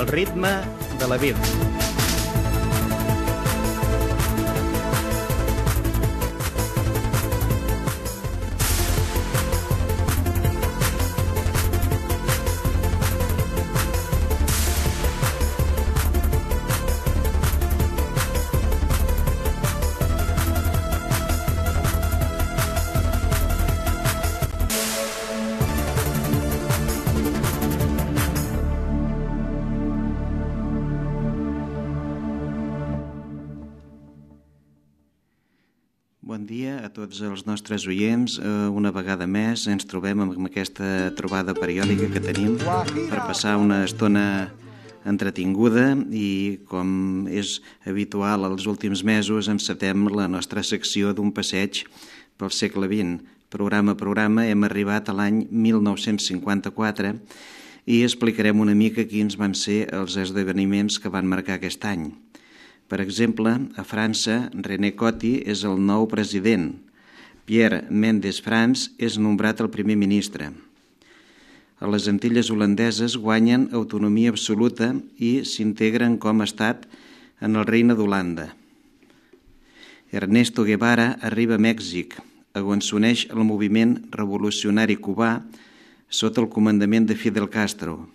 El ritme de la vida. Bon dia a tots els nostres oients. Una vegada més ens trobem amb aquesta trobada periòdica que tenim per passar una estona entretinguda i, com és habitual els últims mesos, encetem la nostra secció d'un passeig pel segle XX. Programa a programa hem arribat a l'any 1954 i explicarem una mica quins van ser els esdeveniments que van marcar aquest any. Per exemple, a França, René Coty és el nou president. Pierre Mendès France és nombrat el primer ministre. A les Antilles holandeses guanyen autonomia absoluta i s'integren com a estat en el Regne d'Holanda. Ernesto Guevara arriba a Mèxic, on s'uneix al moviment revolucionari cubà sota el comandament de Fidel Castro.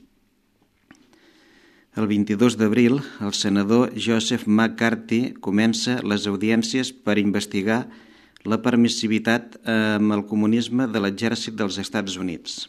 El 22 d'abril, el senador Joseph McCarthy comença les audiències per investigar la permissivitat amb el comunisme de l'exèrcit dels Estats Units.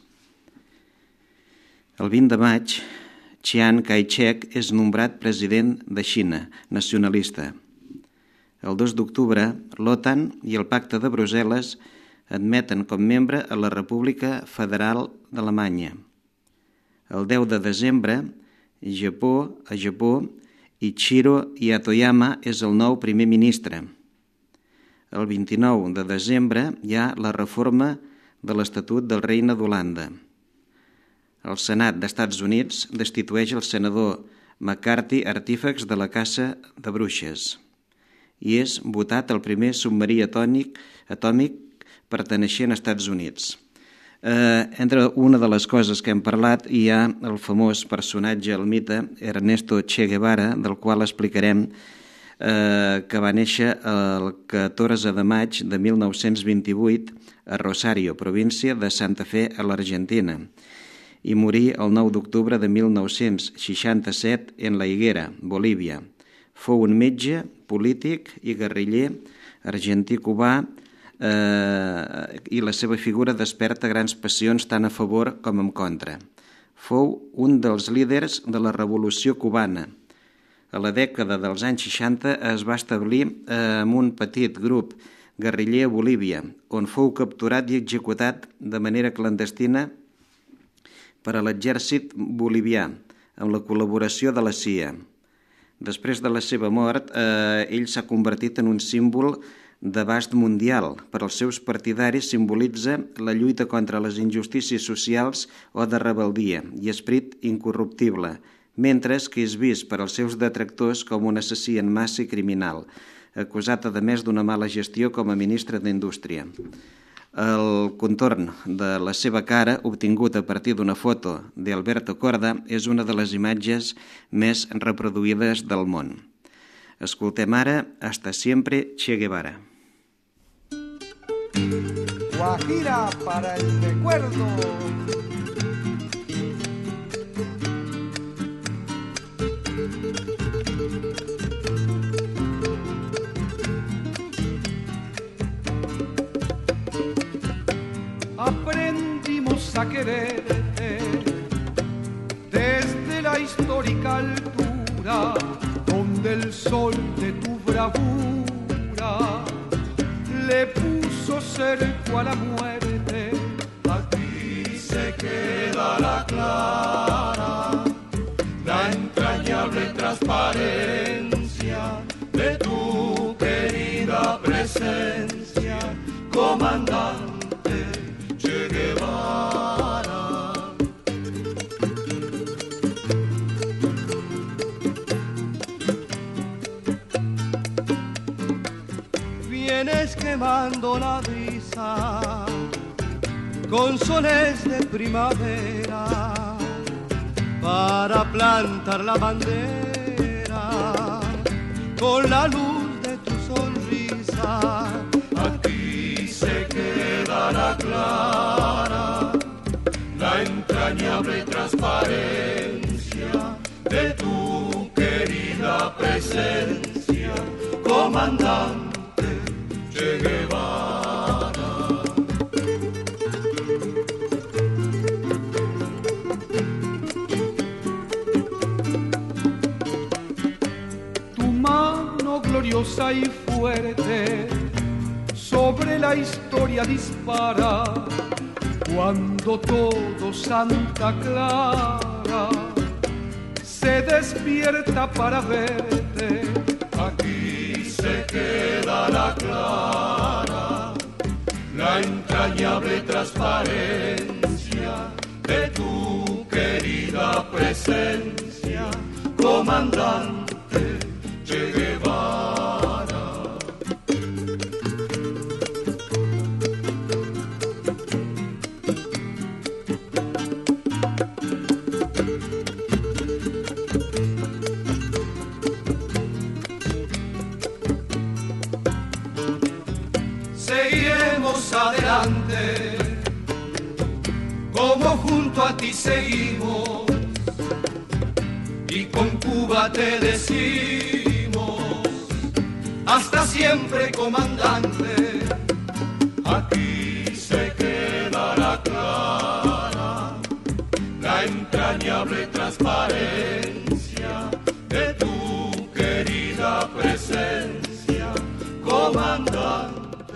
El 20 de maig, Chiang Kai-shek és nombrat president de Xina, nacionalista. El 2 d'octubre, l'OTAN i el Pacte de Brussel·les admeten com membre a la República Federal d'Alemanya. El 10 de desembre, a Japó, Ichiro Yatoyama és el nou primer ministre. El 29 de desembre hi ha la reforma de l'Estatut del Regne d'Holanda. El Senat d'Estats Units destitueix el senador McCarthy artífex de la caça de bruixes i és votat el primer submarí atòmic perteneixent als Estats Units. Entre una de les coses que hem parlat hi ha el famós personatge, el mite Ernesto Che Guevara, del qual explicarem que va néixer el 14 de maig de 1928 a Rosario, província de Santa Fe, a l'Argentina, i morí el 9 d'octubre de 1967 en La Higuera, Bolívia. Fou un metge, polític i guerriller argentí-cubà i la seva figura desperta grans passions tant a favor com en contra. Fou un dels líders de la Revolució Cubana. A la dècada dels anys 60 es va establir amb un petit grup guerriller a Bolívia, on fou capturat i executat de manera clandestina per a l'exèrcit bolivià, amb la col·laboració de la CIA. Després de la seva mort, ell s'ha convertit en un símbol d'abast mundial. Per als seus partidaris simbolitza la lluita contra les injustícies socials o de rebel·lia i esperit incorruptible, mentre que és vist per als seus detractors com un assassí en massa i criminal, acusat a més d'una mala gestió com a ministre d'Indústria. El contorn de la seva cara, obtingut a partir d'una foto d'Alberto Korda, és una de les imatges més reproduïdes del món. Escoltem ara Hasta siempre, Che Guevara. Guajira para el recuerdo. Aprendimos a quererte desde la histórica altura donde el sol de tu bravura le puso cerco a la muerte. Aquí se queda la clara, la entrañable transparencia de tu querida presencia, comandante Che Guevara. Vienes quemando la brisa con soles de primavera. para plantar la bandera con la luz de tu sonrisa. Aquí se quedará clara la entrañable transparencia de tu querida presencia, comandante Che Guevara. Tu mano gloriosa y fuerte sobre la historia dispara, cuando todo Santa Clara se despierta para verte. Aquí se quedará clara la entrañable transparencia de tu querida presencia, comandante Che Guevara. Seguiremos adelante, como junto a ti seguimos, y con Cuba te decimos, hasta siempre, comandante. Aquí se quedará clara la entrañable transparencia de tu querida presencia, comandante.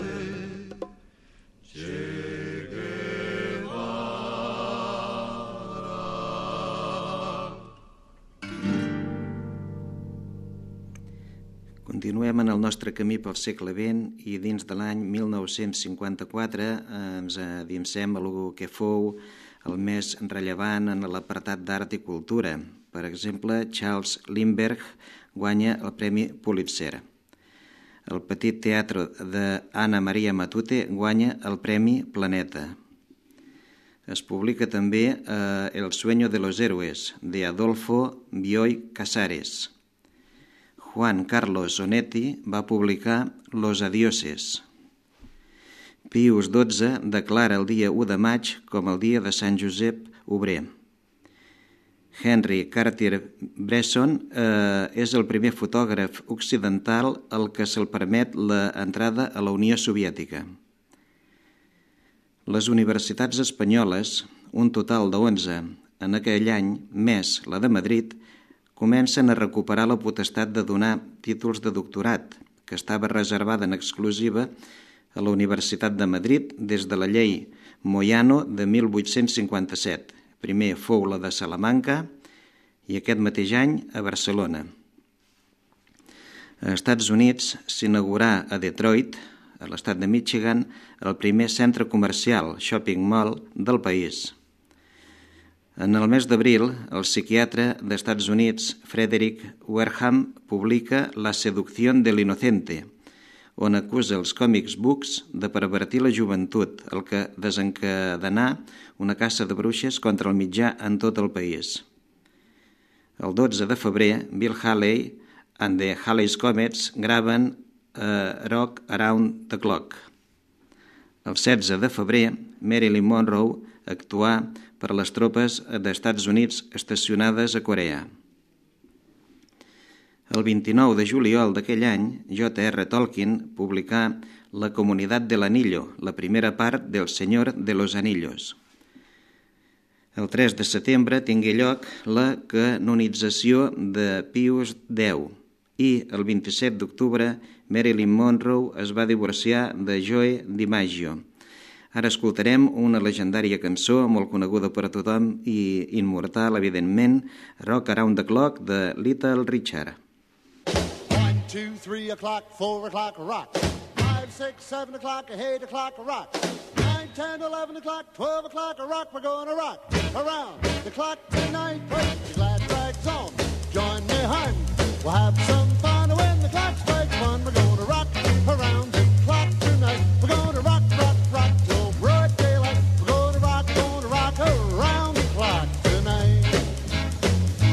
Continuem en el nostre camí pel segle XX i dins de l'any 1954 ens adinsem a el que fou el més rellevant en l'apartat d'art i cultura. Per exemple, Charles Lindbergh guanya el Premi Pulitzer. El petit teatre d'Anna Maria Matute guanya el Premi Planeta. Es publica també El sueño de los héroes, de Adolfo Bioy Casares. Juan Carlos Onetti va publicar Los adioses. Pius XII declara el dia 1 de maig com el dia de Sant Josep Obrer. Henry Cartier-Bresson és el primer fotògraf occidental al que se'l permet l'entrada a la Unió Soviètica. Les universitats espanyoles, un total de 11 en aquell any, més la de Madrid, comencen a recuperar la potestat de donar títols de doctorat, que estava reservada en exclusiva a la Universitat de Madrid des de la llei Moyano de 1857. Primer fou la de Salamanca i aquest mateix any a Barcelona. A Estats Units s'inaugurà a Detroit, a l'estat de Michigan, el primer centre comercial, shopping mall, del país. En el mes d'abril, el psiquiatre d'Estats Units, Frederick Wareham, publica La seducción del inocente, on acusa els comics books de pervertir la joventut, el que desencadenà una caça de bruixes contra el mitjà en tot el país. El 12 de febrer, Bill Haley and the Haley's Comets graven Rock Around the Clock. El 16 de febrer, Marilyn Monroe actuà per les tropes d'Estats Units estacionades a Corea. El 29 de juliol d'aquell any, J.R. Tolkien publicà La Comunitat de l'Anillo, la primera part del Senyor de los Anillos. El 3 de setembre tingué lloc la canonització de Pius X i el 27 d'octubre Marilyn Monroe es va divorciar de Joe DiMaggio. Ara escoltarem una legendària cançó molt coneguda per a tothom i immortal, evidentment, Rock Around the Clock, de Little Richard. 1, 2, 3 o'clock, 4 o'clock, rock. 5, 6, 7 o'clock, 8 o'clock, rock. 9, 10, 11 o'clock, 12 o'clock, rock. We're going to rock around the clock tonight. Put your glad rags on, join me, hon. We'll have some fun when the clock strikes 1. We're going to rock around the clock tonight. We're going to rock, rock, rock till broad daylight. We're going to rock around the clock tonight.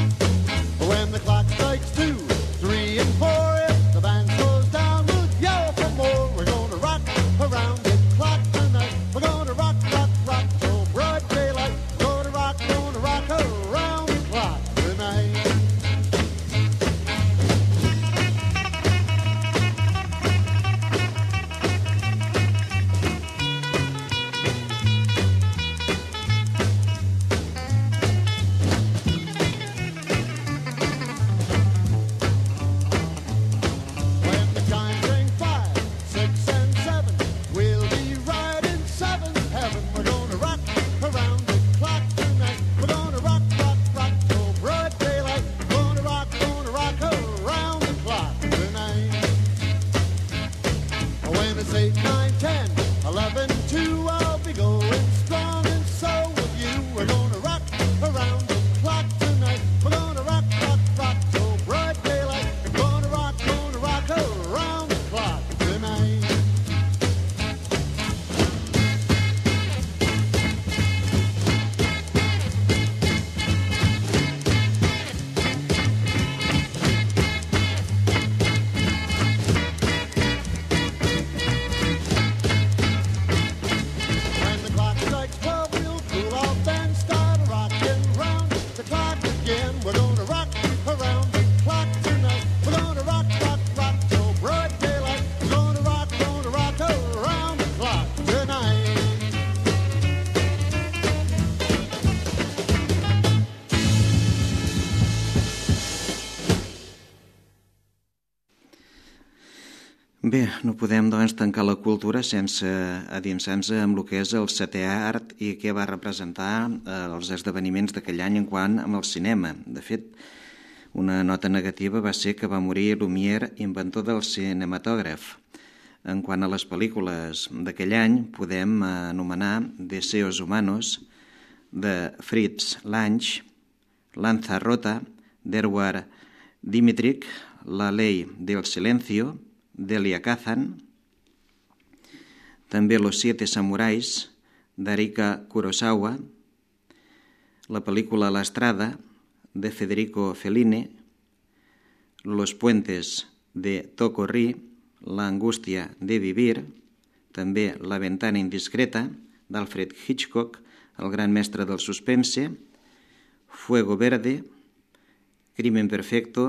Bé, no podem doncs tancar la cultura sense adinsar-nos amb el que és el setè art i què va representar els esdeveniments d'aquell any en quant amb el cinema. De fet, una nota negativa va ser que va morir Lumière, inventor del cinematògraf. En quant a les pel·lícules d'aquell any, podem anomenar Deseos Humanos, de Fritz Lang, Lanzarote, d'Edward Dmytryk, La Ley del Silencio, d'Elia Kazan, també Los Siete Samuráis, d'Erika Kurosawa, la pel·lícula La Estrada, de Federico Fellini, Los Puentes, de Toko Ri, La Angustia de Vivir, també La Ventana Indiscreta, d'Alfred Hitchcock, el gran mestre del suspense, Fuego Verde, Crimen Perfecto.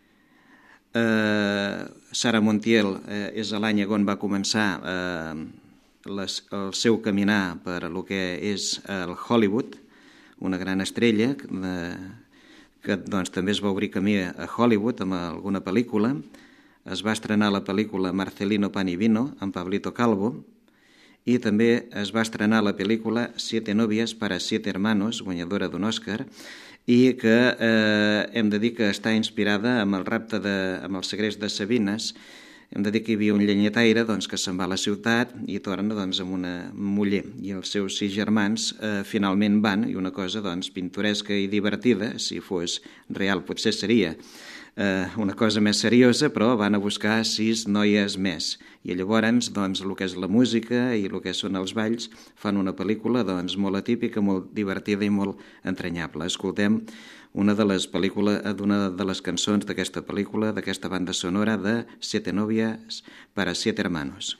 Sarah Montiel és l'any on va començar el seu caminar per el que és el Hollywood, una gran estrella que doncs, també es va obrir camí a Hollywood amb alguna pel·lícula. Es va estrenar la pel·lícula Marcelino Pan y Vino amb Pablito Calvo i també es va estrenar la pel·lícula Siete novias para siete hermanos, guanyadora d'un Òscar, i que hem de dir que està inspirada amb el rapte amb el segrest de Sabines. Hem de dir que hi havia un llenyataire doncs, que se'n va a la ciutat i torna doncs, amb una muller, i els seus 6 germans finalment van, i una cosa doncs, pintoresca i divertida, si fos real potser seria una cosa més seriosa, però van a buscar 6 noies més. I llavors, doncs, el que és la música i el que són els balls fan una pel·lícula doncs, molt atípica, molt divertida i molt entranyable. Escoltem una de les cançons d'aquesta pel·lícula, d'aquesta banda sonora de Siete novias para siete hermanos.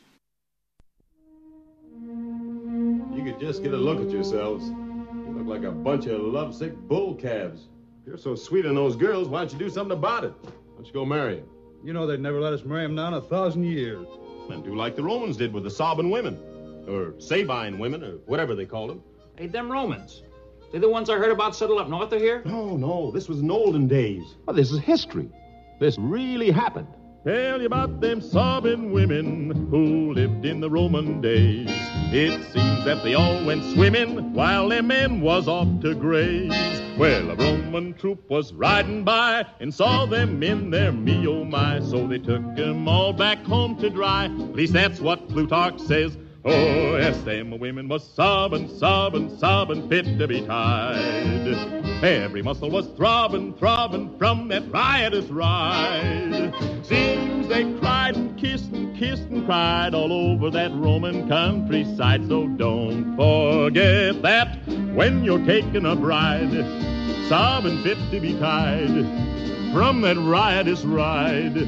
You could just get a look at yourselves. You look like a bunch of lovesick bull calves. If you're so sweet on those girls, why don't you do something about it? Why don't you go marry them? You know they'd never let us marry them now in 1,000 years. And do like the Romans did with the Sabine women. Or Sabine women, or whatever they called them. Hey, them Romans. They're the ones I heard about settled up north of here? No, this was in olden days. Well, this is history. This really happened. Tell you about them Sabine women who lived in the Roman days. It seems that they all went swimming while their men was off to graze. Well, a Roman troop was riding by and saw them in their me oh my. So they took them all back home to dry. At least that's what Plutarch says. Oh, yes, them women was sobbing, sobbing, sobbing, fit to be tied. Every muscle was throbbing, throbbing from that riotous ride. Seems they cried and kissed and cried all over that Roman countryside. So don't forget that when you're taking a bride, sobbing fit to be tied from that riotous ride.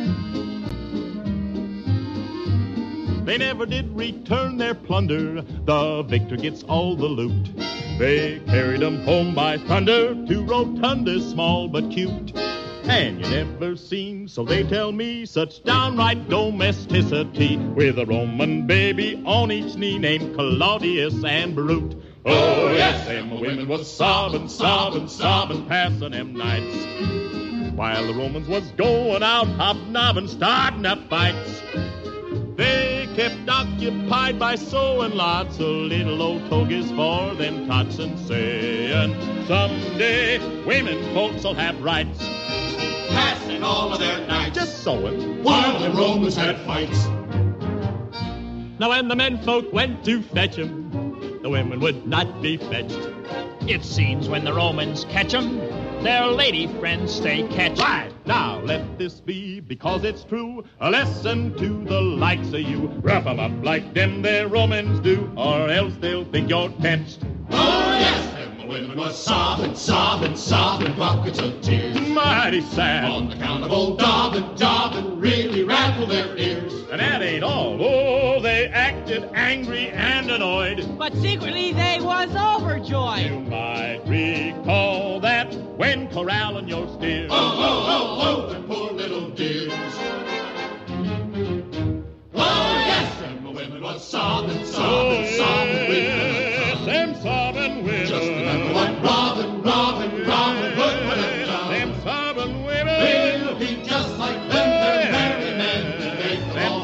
They never did return their plunder. The victor gets all the loot. They carried 'em home by thunder to rotundas small but cute. And you never seen, so they tell me, such downright domesticity with a Roman baby on each knee named Claudius and Brute. Oh, yes, them women was sobbing, sobbing, sobbing, passing them nights, while the Romans was going out hobnobbing, starting up fights. They kept occupied by sewing lots of little old togas for them tots and saying, someday women folks will have rights, Passing all of their nights just sewing while the Romans had fights. Now when the men folk went to fetch 'em, the women would not be fetched. It seems when the Romans catch 'em, their lady friends stay catched. Right, now let this be, because it's true, a lesson to the likes of you. Rough 'em up like them their Romans do, or else they'll think you're catched. Oh yes, them women was sobbing, sobbing, sobbing buckets of tears. Mighty sad. On account of old Dobbin, Dobbin really rattled their ears. And that ain't all. Oh, they acted angry and annoyed. But secretly they was overjoyed. You might recall that when corralling your steers. Oh, oh, oh, oh, them poor little dears. Oh yes, them women was sobbing, sobbing, sobbing women. Them sobbing women. Just remember what Robin, Robin, Robin Hood would have done. Them sobbing women. They'll be just like them, they're merry men. They Them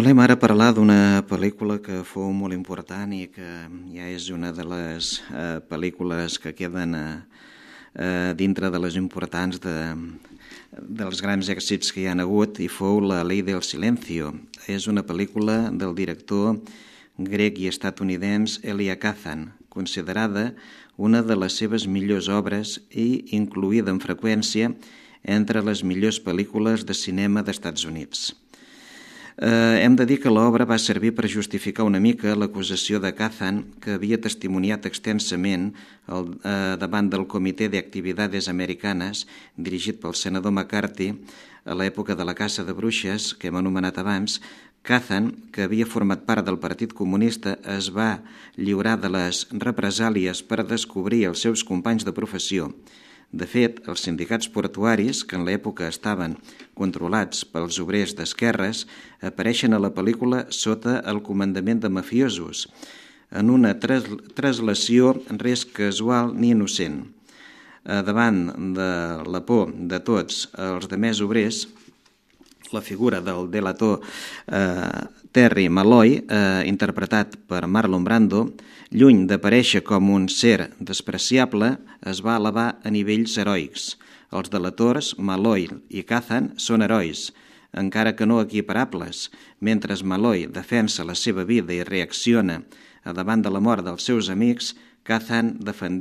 Volem ara parlar d'una pel·lícula que fou molt important i que ja és una de les pel·lícules que queden dintre de les importants dels grans èxits que hi han hagut, i fou La Ley del Silencio. És una pel·lícula del director grec i estatunidenc Elia Kazan, considerada una de les seves millors obres i incloïda amb freqüència entre les millors pel·lícules de cinema dels Estats Units. Hem de dir que l'obra va servir per justificar una mica l'acusació de Kazan, que havia testimoniat extensament davant del Comitè d'Actividades Americanes, dirigit pel senador McCarthy, a l'època de la caça de bruixes, que hem anomenat abans. Kazan, que havia format part del Partit Comunista, es va lliurar de les represàlies per descobrir els seus companys de professió. De fet, els sindicats portuaris, que en l'època estaven controlats pels obrers d'esquerres, apareixen a la pel·lícula sota el comandament de mafiosos, en una translació res casual ni innocent. Davant de la por de tots els demés obrers, la figura del delator Terry Malloy, interpretat per Marlon Brando, lluny d'aparèixer com un ser despreciable, es va elevar a nivells heroics. Els delators, Malloy i Kazan, són herois, encara que no equiparables. Mentre Malloy defensa la seva vida i reacciona davant de la mort dels seus amics, Kazan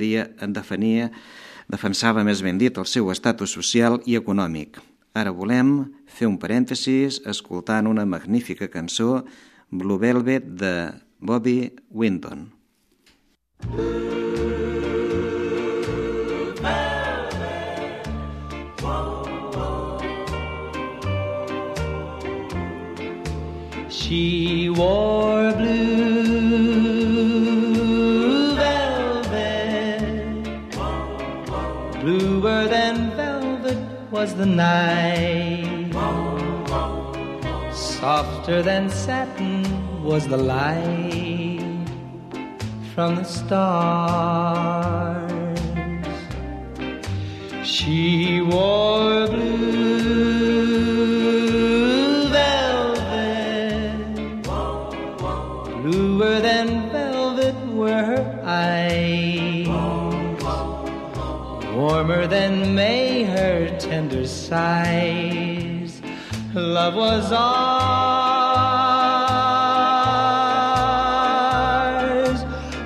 defensava més ben dit el seu estatus social i econòmic. Ara volem fer un parèntesis escoltant una magnífica cançó, Blue Velvet, de Bobby Winton. She wore blue velvet, bluer than velvet was the night, softer than satin was the light from the stars. She wore blue velvet, bluer than velvet were her eyes, warmer than May her tender sighs. Love was ours,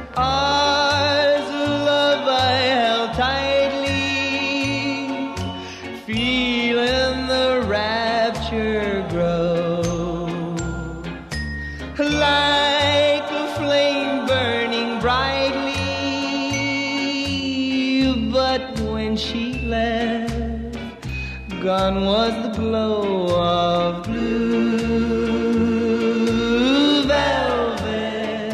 love I held tightly, feeling the rapture grow, like a flame burning brightly. But when she left, gone was the glow of blue velvet.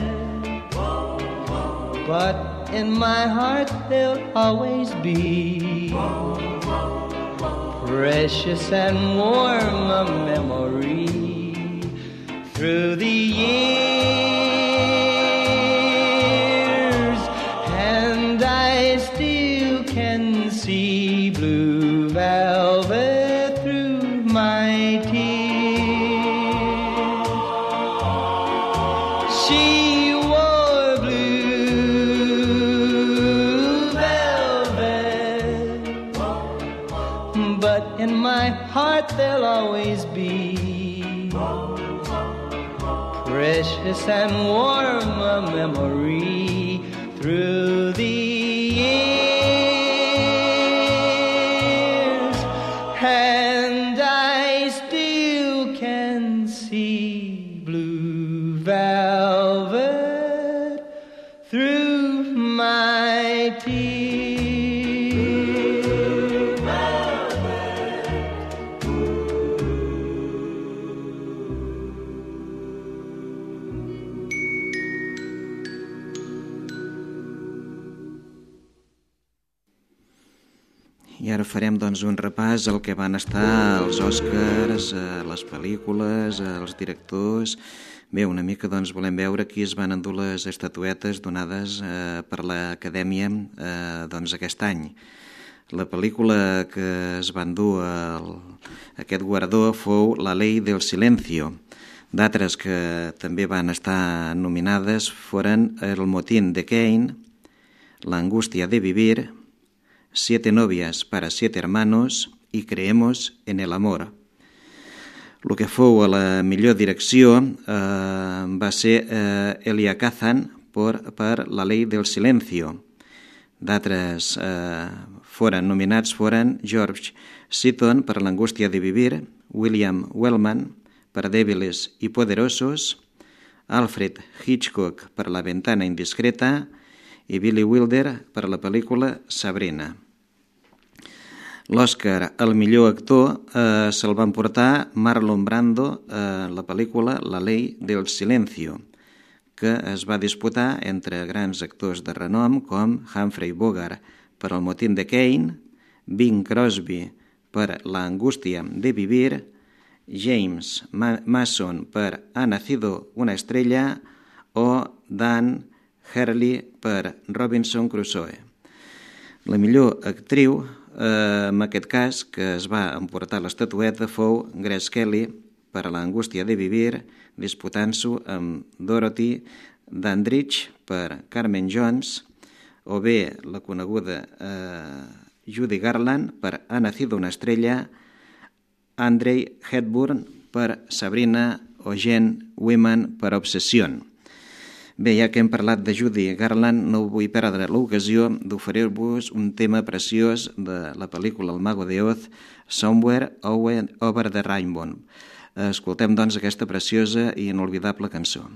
But in my heart there'll always be precious and warm a memory through the years, and I still can see blue velvet through my tears. She wore blue velvet, but in my heart there'll always be precious and warm a memory through the years, and I still can see blue velvet through my tears. I ara farem doncs un repàs al que van estar els Oscars, les pel·lícules, els directors. Bé, una mica doncs volem veure qui es van endur les estatuetes donades per l'Acadèmia doncs aquest any. La pel·lícula que es va endur aquest guardó fou La Ley del Silencio, D'altres que també van estar nominades foren El motín de Cain, La angustia de vivir, Siete novias para siete hermanos i Creemos en el amor. El que fou a la millor direcció va ser Elia Kazan per La ley del silencio. D'altres nominats foren George Seaton per L'angustia de vivir, William Wellman per Débiles y poderosos, Alfred Hitchcock per La ventana indiscreta i Billy Wilder per la pel·lícula Sabrina. L'Oscar al millor actor se'l va emportar Marlon Brando a la pel·lícula La ley del silencio, que es va disputar entre grans actors de renom com Humphrey Bogart per El motín de Cain, Bing Crosby per La angustia de vivir, James Mason per Ha nacido una estrella o Dan Hurley per Robinson Crusoe. La millor actriu, en aquest cas, que es va emportar l'estatueta fou Grace Kelly per La angustia de vivir, disputant-s'ho amb Dorothy Dandridge per Carmen Jones, o bé la coneguda Judy Garland per Ha nacido una estrella, Audrey Hepburn per Sabrina o Jane Wyman per Obsession. Bé, ja que hem parlat de Judy Garland, no vull perdre l'ocasió d'oferir-vos un tema preciós de la pel·lícula El mago de Oz, Somewhere Over the Rainbow. Escoltem, doncs, aquesta preciosa i inolvidable cançó.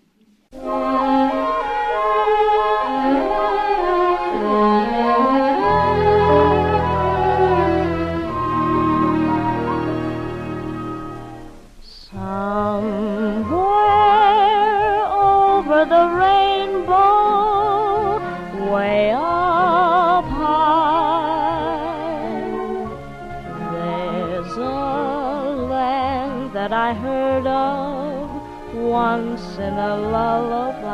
I heard of once in a lullaby.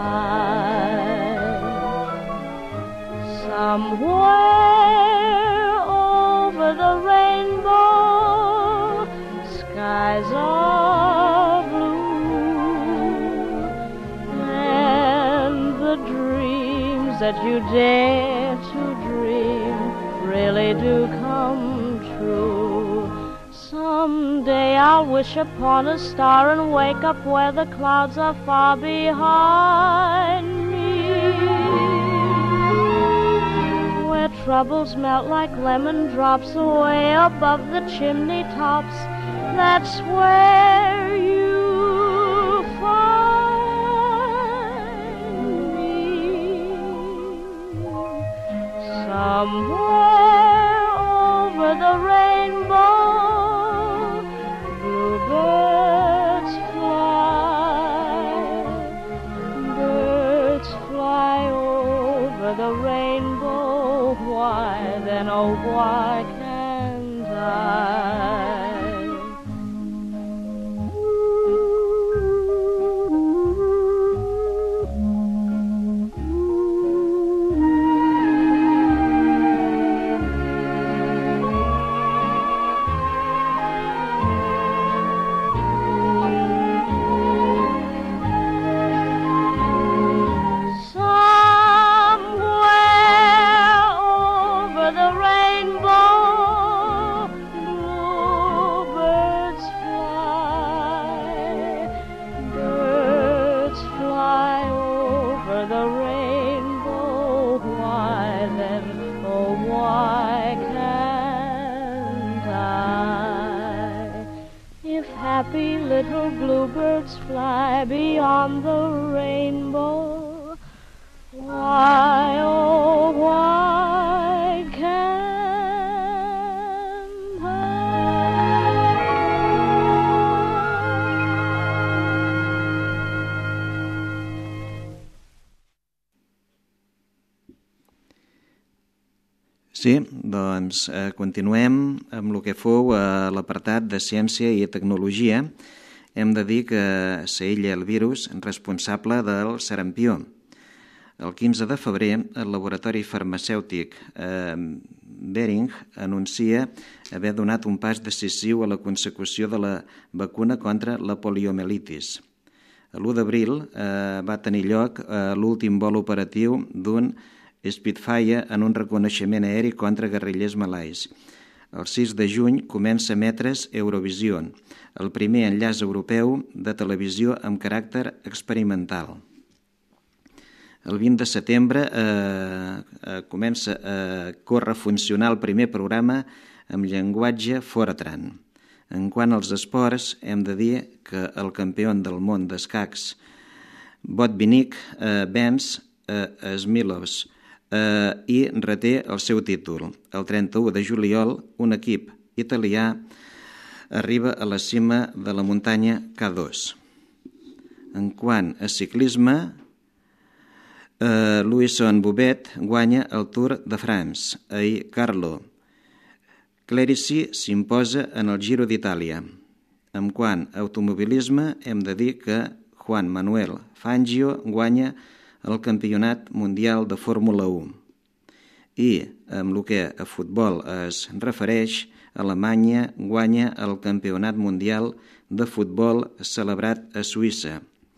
Somewhere over the rainbow, skies are blue, and the dreams that you dare to dream really do come true. Someday I'll wish upon a star and wake up where the clouds are far behind me, where troubles melt like lemon drops away above the chimney tops. That's where you find me. Somewhere over the rainbow, the rainbow, why then, oh, why can't I? Happy little bluebirds fly beyond the rainbow. Why, oh, why can't I? Sí, doncs continuem amb el que fou l'apartat de ciència i tecnologia. Hem de dir que s'aïlla el virus responsable del sarampió. El 15 de febrer, el laboratori farmacèutic Behring anuncia haver donat un pas decisiu a la consecució de la vacuna contra la poliomielitis. L'1 d'abril va tenir lloc l'últim vol operatiu d'un Spitfire en un reconeixement aeri contra guerrillers malais. El 6 de juny comença a emetre's Eurovision, el primer enllaç europeu de televisió amb caràcter experimental. El 20 de setembre comença a córrer a funcionar el primer programa amb llenguatge Fortran. En quant als esports, hem de dir que el campió del món d'escacs Botvinnik venç Smilovs i reté el seu títol. El 31 de juliol, un equip italià arriba a la cima de la muntanya K2. En quant a ciclisme, Louison Bouvet guanya el Tour de France. Ahir Carlo Clerici s'imposa en el Giro d'Itàlia. En quant a automobilisme, hem de dir que Juan Manuel Fangio guanya el Campionat Mundial de Fórmula 1. I, amb el que a futbol es refereix, Alemanya guanya el Campionat Mundial de Futbol celebrat a Suïssa.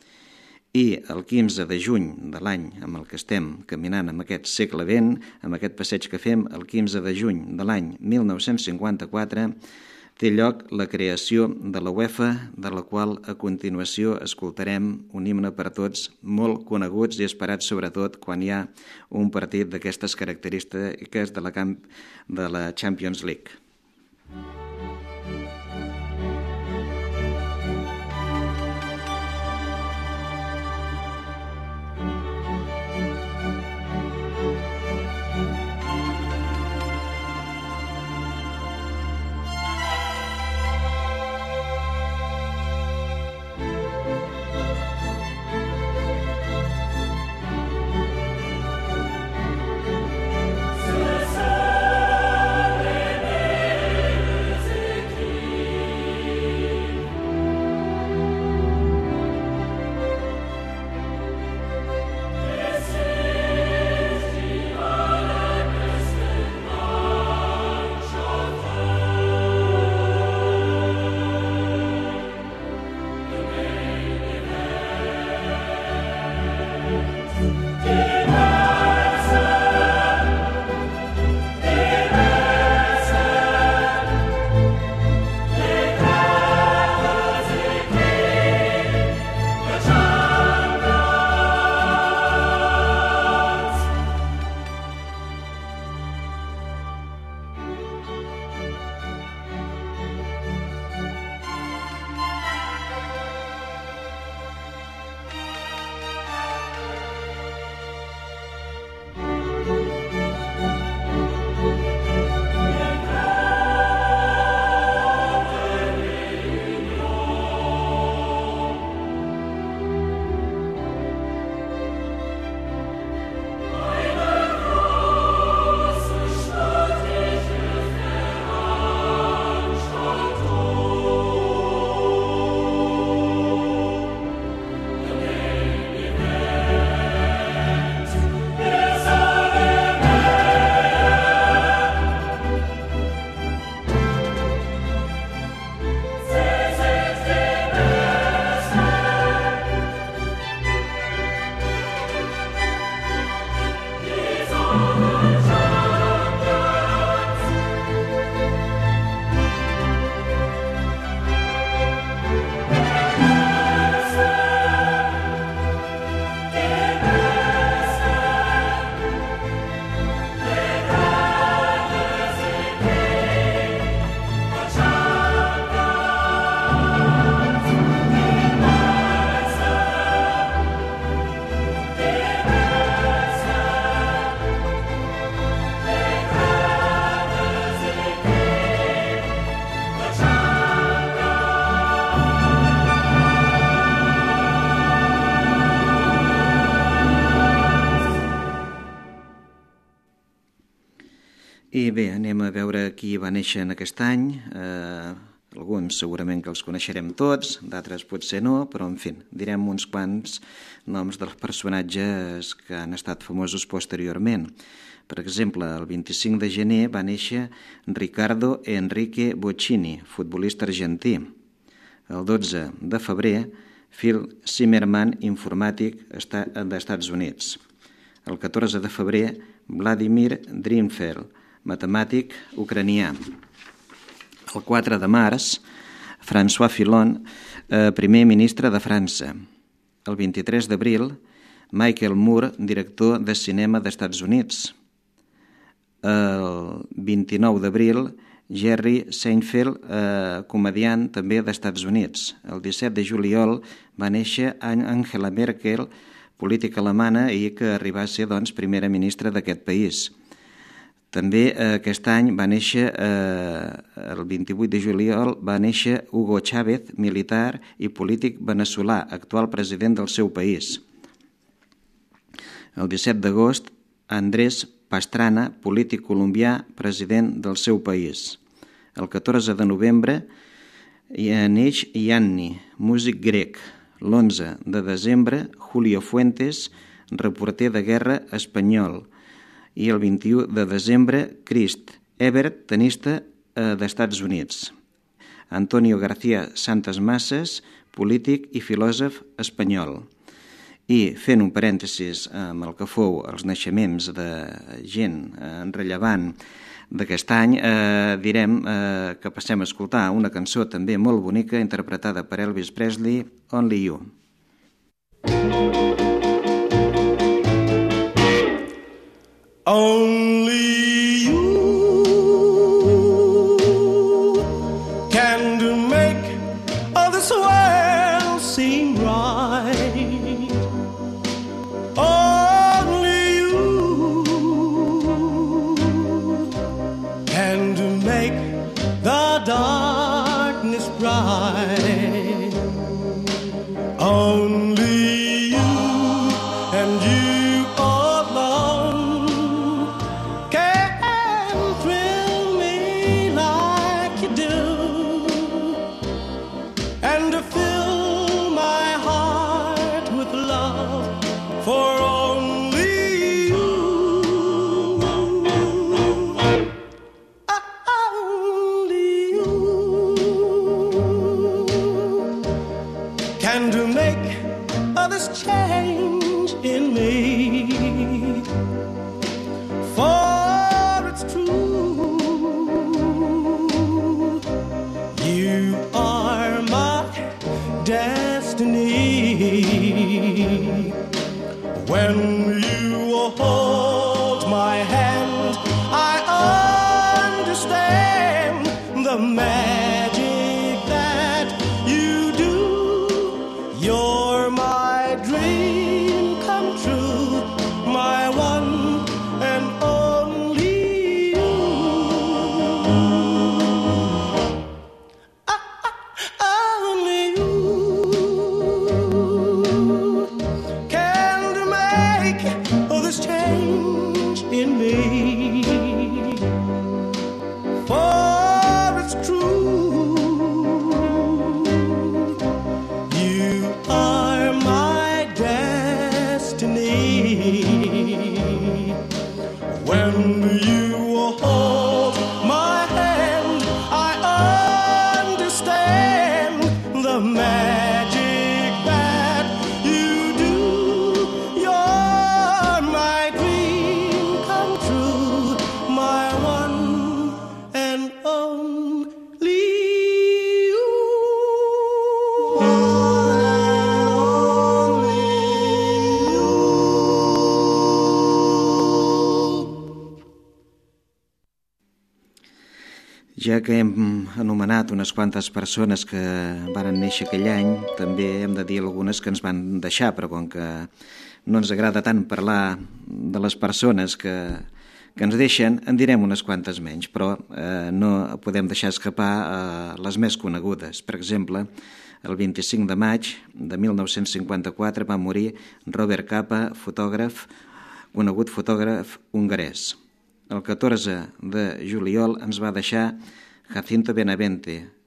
I el 15 de juny de l'any amb el que estem caminant amb aquest segle XX, amb aquest passeig que fem, el 15 de juny de l'any 1954, té lloc la creació de la UEFA, de la qual a continuació escoltarem un himne per tots molt coneguts i esperats sobretot quan hi ha un partit d'aquestes característiques de la Champions League. I bé, anem a veure qui va néixer en aquest any. Alguns segurament que els coneixerem tots, d'altres potser no, però en fi, direm uns quants noms dels personatges que han estat famosos posteriorment. Per exemple, el 25 de gener va néixer Riccardo Enrique Boccini, futbolista argentí. El 12 de febrer, Phil Zimmermann, informàtic d'Estats Units. El 14 de febrer, Vladimir Drinfeld, matemàtic ucranià. El 4 de març, François Fillon, primer ministre de França. El 23 d'abril, Michael Moore, director de cinema d'Estats Units. El 29 d'abril, Jerry Seinfeld, comediant també d'Estats Units. El 17 de juliol va néixer Angela Merkel, política alemana i que arribà a ser primera ministra d'aquest país. També aquest any va néixer, el 28 de juliol, va néixer Hugo Chávez, militar i polític veneçolà, actual president del seu país. El 17 d'agost, Andrés Pastrana, polític colombià, president del seu país. El 14 de novembre, neix Yanni, músic grec. L'11 de desembre, Julio Fuentes, reporter de guerra espanyol. I el 21 de desembre, Chris Evert, tenista d'Estats Units. Antonio García Santas Masas, polític i filòsof espanyol. I fent un parèntesis amb el que fou els naixements de gent rellevant d'aquest any, direm que passem a escoltar una cançó també molt bonica interpretada per Elvis Presley, Only You. Only you can make all this world seem right. Only you can make the darkness bright. Only you and you change in me, for it's true, you are my destiny. When you hold my hand, I understand the magic that you do. You're my dream come true, my one and only you. Only you can make all this change in me, for it's true, you are my destiny. When you hold my hand, I understand the magic that you do. You're my dream come true, my one and only you. Ja que hem anomenat unes quantes persones que varen néixer aquell any, també hem de dir algunes que ens van deixar, però com que no ens agrada tant parlar de les persones que ens deixen, en direm unes quantes menys, però no podem deixar escapar les més conegudes. Per exemple, el 25 de maig de 1954 va morir Robert Capa, fotògraf, conegut fotògraf hongarès. El 14 de juliol ens va deixar Jacinto Benavente,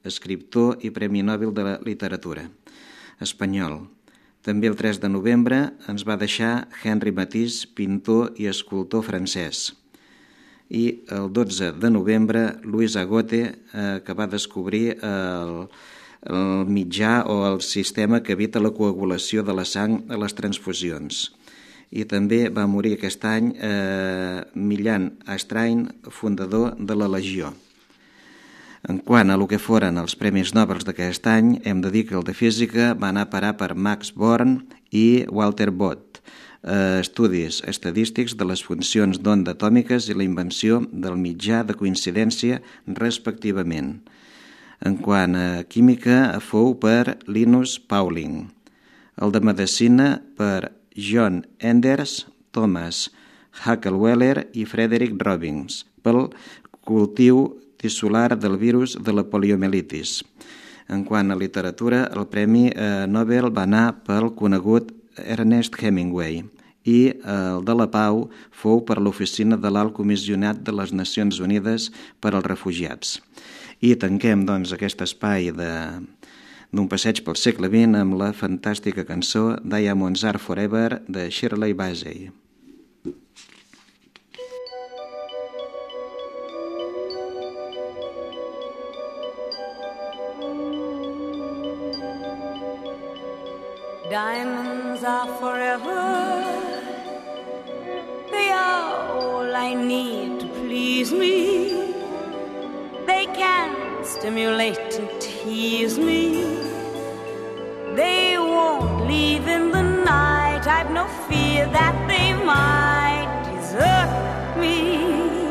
escriptor i Premi Nobel de la Literatura espanyol. També el 3 de novembre ens va deixar Henri Matisse, pintor i escultor francès. I el 12 de novembre Louis Agote, que va descobrir el mitjà o el sistema que evita la coagulació de la sang a les transfusions. I també va morir aquest any Millan Astrein, fundador de la Legió. En quant a el que foren els Premis Nobel d'aquest any, hem de dir que el de Física va anar a parar per Max Born i Walter Bott, estudis estadístics de les funcions d'onda atòmiques i la invenció del mitjà de coincidència respectivament. En quant a Química, fou per Linus Pauling. El de Medicina per John Enders, Thomas Hackelweller i Frederick Robbins, pel cultiu tissular del virus de la poliomielitis. En quant a literatura, el Premi Nobel va anar pel conegut Ernest Hemingway i el de la Pau fou per l'Oficina de l'Alt Comissionat de les Nacions Unides per als Refugiats. I tanquem, doncs, aquest espai d'un passeig pel segle XX amb la fantàstica cançó Diamonds Are Forever de Shirley Bassey. Diamonds are forever. They are all I need to please me. They can stimulate and tease me. They won't leave in the night. I've no fear that they might desert me.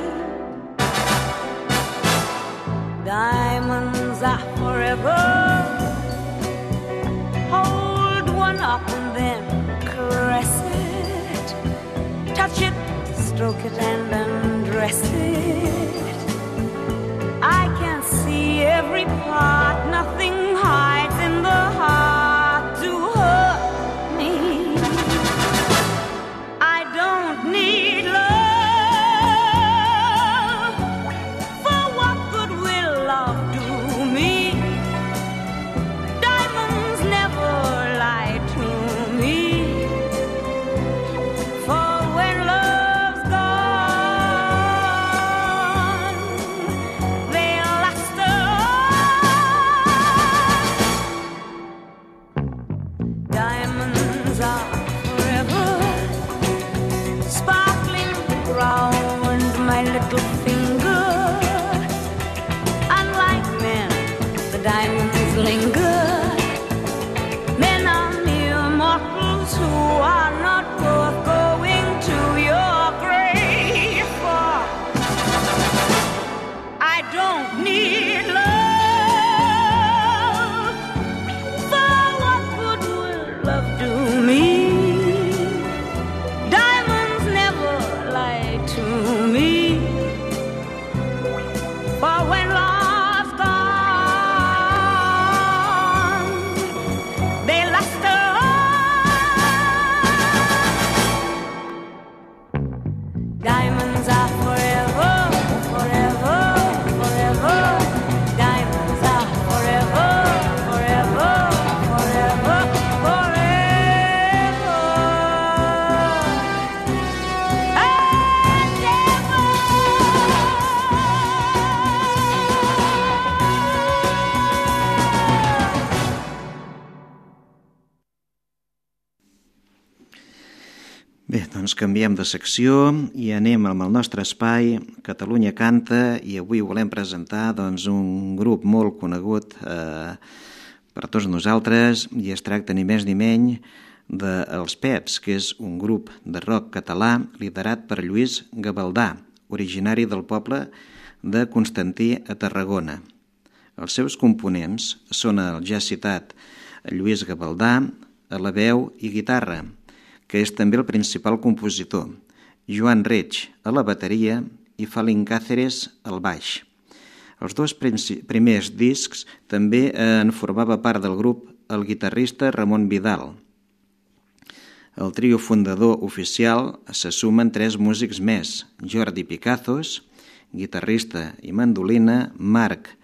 Diamonds are forever. Hold one up and then caress it. Touch it, stroke it and undress it. I can see every part, nothing hides in the heart to hurt me. I don't need love, for what good will love do me? Diamonds never lie to me, for when love's gone, they'll last on. Diamonds are forever, sparkling round my little finger. Unlike men, the diamonds linger. Men are mere mortals who are not worth going to your grave for. I don't need love, for what good will love do me? Diamonds never lie to me, for when love's gone, they last on. Diamonds are forever, forever, forever. Diamonds are forever, forever, forever, forever. And ever. Bé, doncs canviem de secció i anem amb el nostre espai Catalunya Canta, i avui volem presentar un grup molt conegut per tots nosaltres, i es tracta ni més ni menys d'Els Pets, que és un grup de rock català liderat per Lluís Gavaldà, originari del poble de Constantí a Tarragona. Els seus components són el ja citat Lluís Gavaldà a la veu i guitarra, que és també el principal compositor, Joan Reig a la bateria i Falín Cáceres al baix. Els dos primers discs també en formava part del grup el guitarrista Ramon Vidal. Al trio fundador oficial se sumen 3 músics més: Jordi Picazos, guitarrista i mandolina, Marc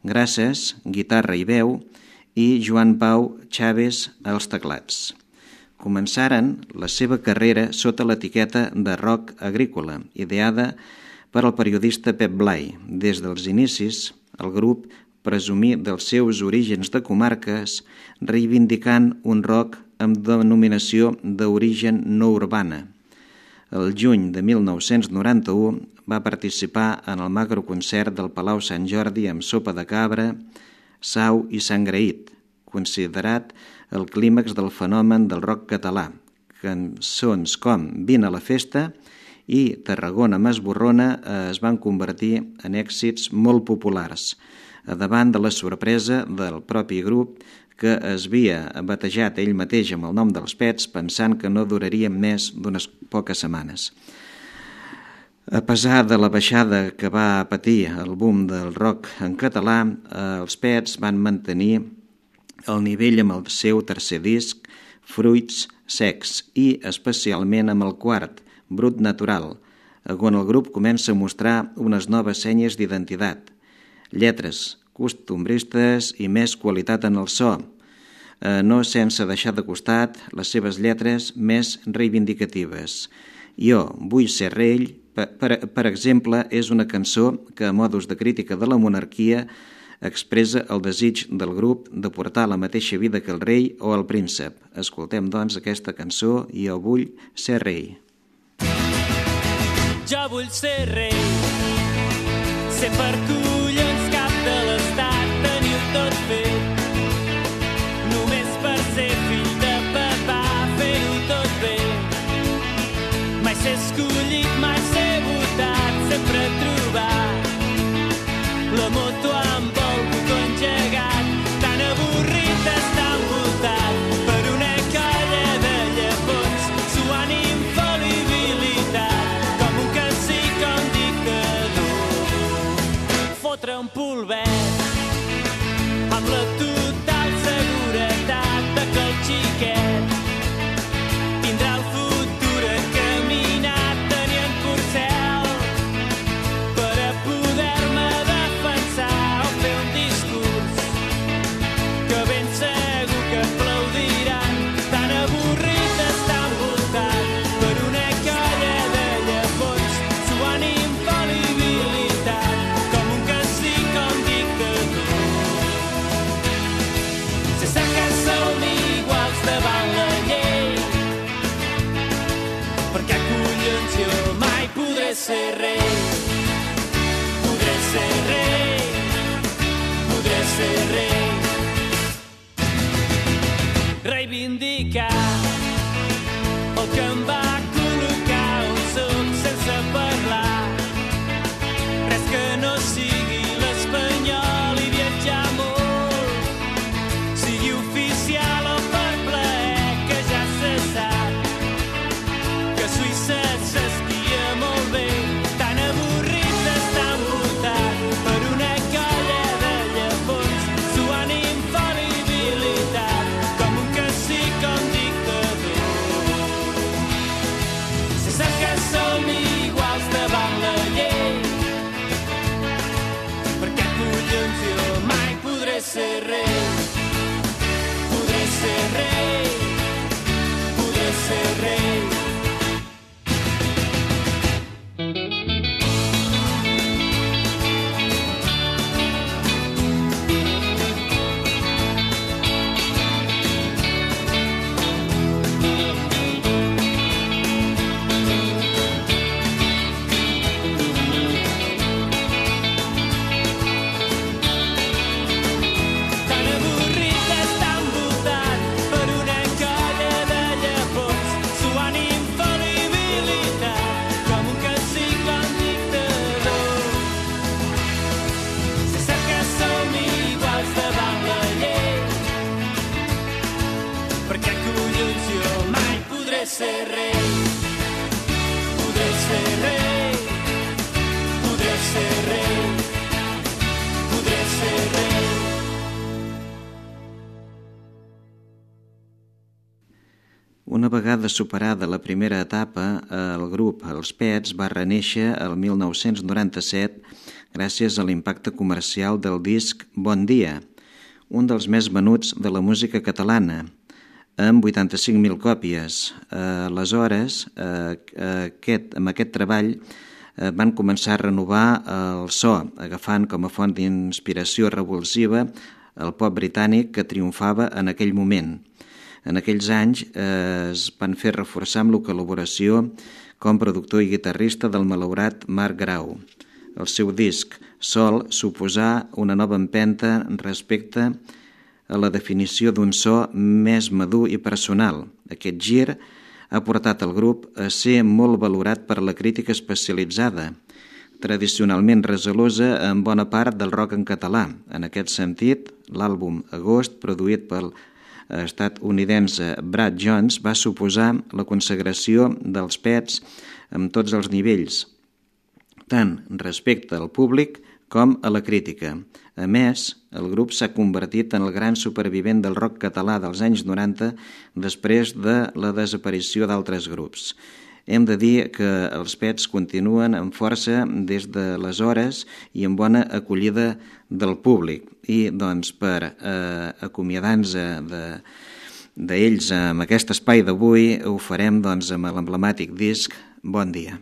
Grasses, guitarra i veu, i Joan Pau Chaves als teclats. Començaren la seva carrera sota l'etiqueta de rock agrícola, ideada per al periodista Pep Blai. Des dels inicis, el grup presumí dels seus orígens de comarques, reivindicant un rock amb denominació d'origen no urbana. El juny de 1991 va participar en el macroconcert del Palau Sant Jordi amb Sopa de Cabra, Sau i Sant Graït, considerat el clímax del fenomen del rock català. Cançons com Vine a la festa i Tarragona m'esborrona es van convertir en èxits molt populars, davant de la sorpresa del propi grup que es havia batejat ell mateix amb el nom dels Pets, pensant que no durarien més d'unes poques setmanes. A pesar de la baixada que va patir el boom del rock en català, els Pets van mantenir el nivell amb el seu tercer disc, Fruits secs, i especialment amb el quart, Brut natural, on el grup comença a mostrar unes noves senyes d'identitat, lletres costumbristes i més qualitat en el so, no sense deixar de costat les seves lletres més reivindicatives. Jo vull ser rei, per exemple, és una cançó que a modus de crítica de la monarquia expressa el desig del grup de portar la mateixa vida que el rei o el príncep. Escoltem, doncs, aquesta cançó, Jo vull ser rei. Jo vull ser rei, ser per collons cap de l'estat, tenir-ho tot fet, només per ser fill de papà, fer-ho tot bé. Mai ser escollit, mai ser votat, sempre trobar la moto amb el botó engegat, tan avorrit d'estar envoltat per una colla de llepons, suant infal·libilitat, com un cacic o un dictador. Fotre un polvet amb la total seguretat de que el xiquet tindrà el futur encaminat, tenint porcel per a poder-me defensar o fer un discurs que ben segur que aplaudiran, tan avorrit d'estar envoltat per una colla de llepons, suant infal·libilitat, com un cacic o un dictador. vegada superada la primera etapa, el grup Els Pets va renéixer el 1997 gràcies a l'impacte comercial del disc Bon Dia, un dels més venuts de la música catalana, amb 85.000 còpies. Aleshores, amb aquest treball van començar a renovar el so, agafant com a font d'inspiració revulsiva el pop britànic que triomfava en aquell moment. En aquells anys es van fer reforçar amb la col·laboració com productor i guitarrista del malaurat Marc Grau. El seu disc Sol suposà una nova empenta respecte a la definició d'un so més madur i personal. Aquest gir ha portat el grup a ser molt valorat per la crítica especialitzada, tradicionalment resolosa en bona part del rock en català. En aquest sentit, l'àlbum Agost, produït pel estatunidense Brad Jones, va suposar la consagració dels Pets en tots els nivells, tant respecte al públic com a la crítica. A més, el grup s'ha convertit en el gran supervivent del rock català dels anys 90 després de la desaparició d'altres grups. Hem de dir que els Pets continuen amb força des d'aleshores i amb bona acollida del públic. I doncs, per acomiadar-nos d'ells amb aquest espai d'avui, ho farem doncs, amb l'emblemàtic disc Bon Dia.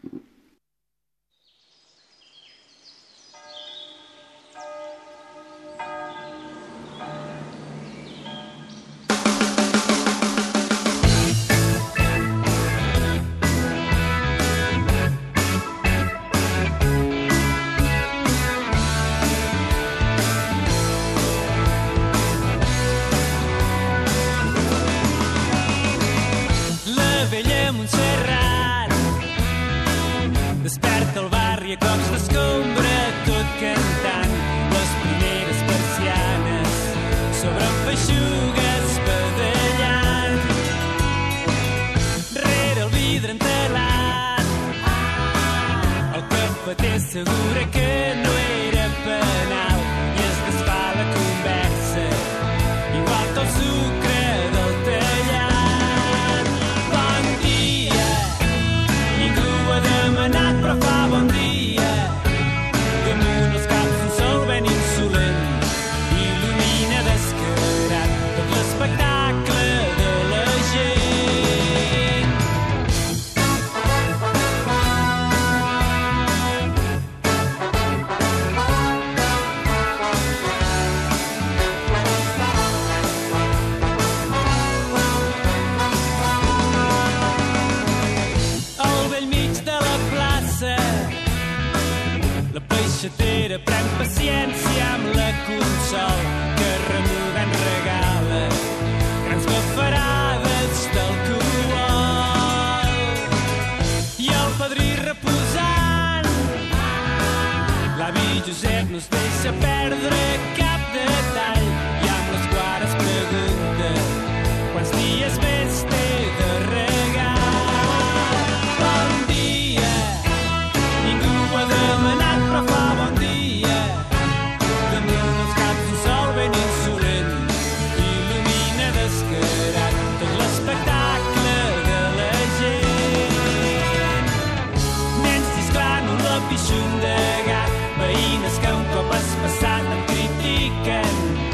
Desperta el barri a cops d'escombra, tot cantant les primeres persianes sobre feixugues badallant. Rere el vidre entelat, el cafeter assegura que no era penal i es desfà la conversa, igual que el sucre del tallat. Bon dia, ningú ha demanat però fa bon dia. Damunt els caps un sol ben insolent il·lumina descarat tot l'espectacle de la gent. Al bell mig de la plaça la peixatera pren paciència amb la Consol, que remugant regala grans bafarades d'alcohol. I el padrí reposant, l'avi Josep no es deixa perdre cap detall i amb les guares pregunta quants dies més té de regal. Bon dia, ningú ho ha demanat però fa bon dia. Damunt els caps un sol ben insolent il·lumina descarat tot l'espectacle de la gent. Nens xisclant un lapixun de gat, veïnes que un cop has passat em critiquen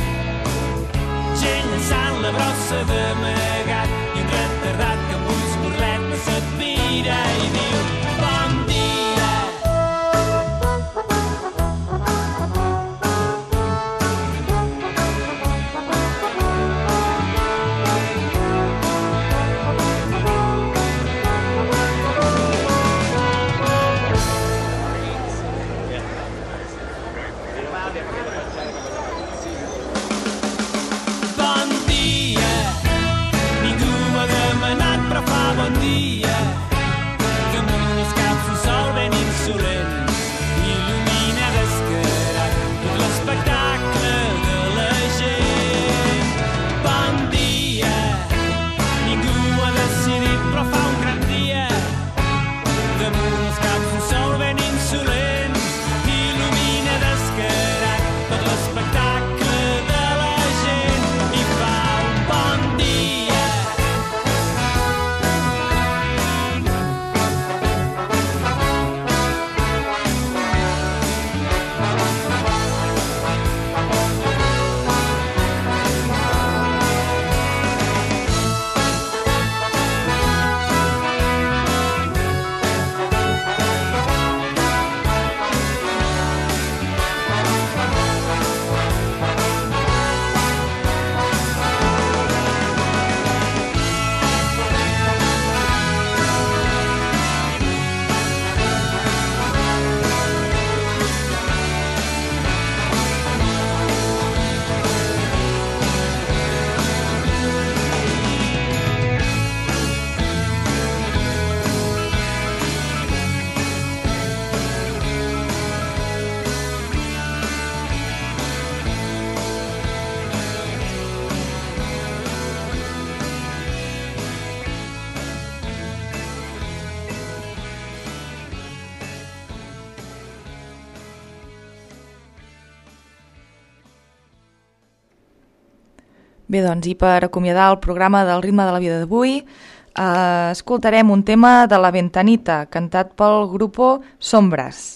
Bé, doncs, i per acomiadar el programa del Ritme de la Vida d'avui, escoltarem un tema de La Ventanita, cantat pel grupo Sombras.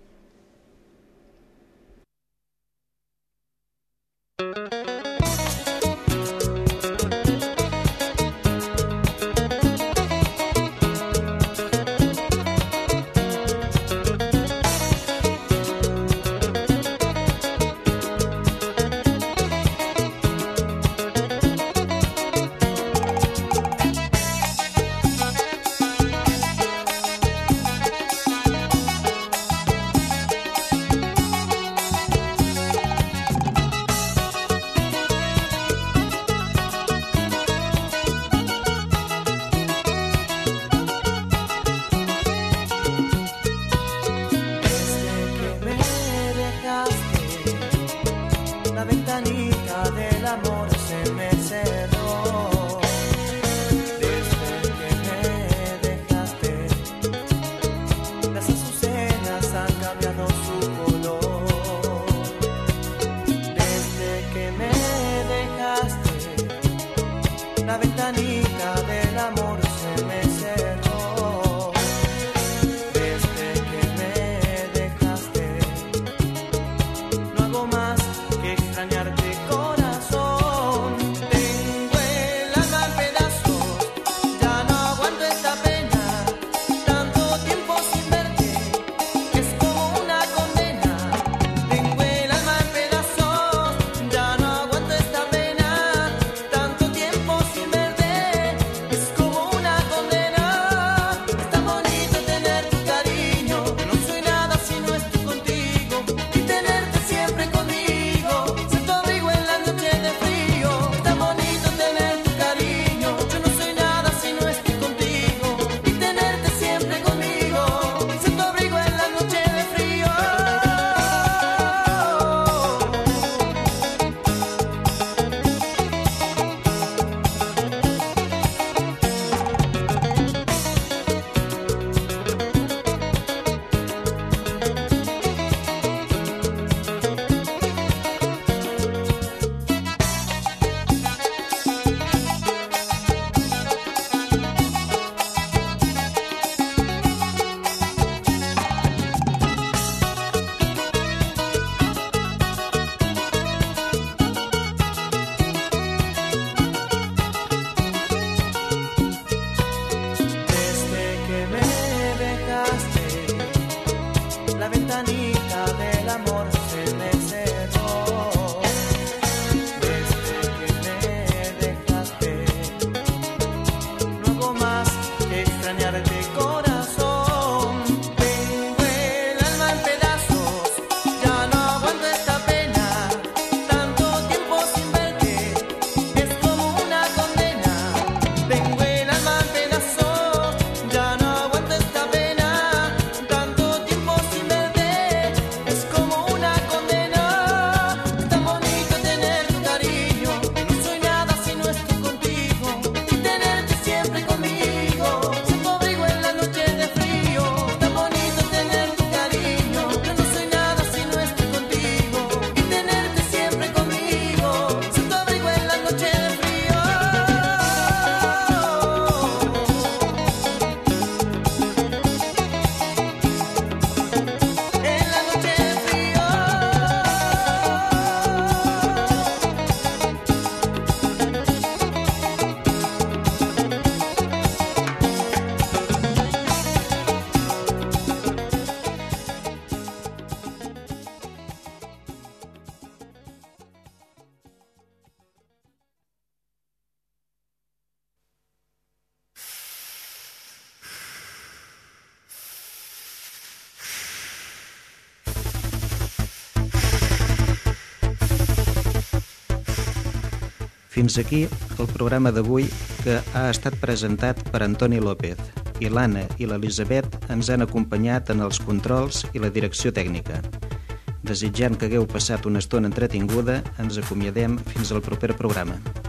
Fins aquí el programa d'avui, que ha estat presentat per Antoni López, i l'Anna i l'Elisabet ens han acompanyat en els controls i la direcció tècnica. Desitjant que hagueu passat una estona entretinguda, ens acomiadem fins al proper programa.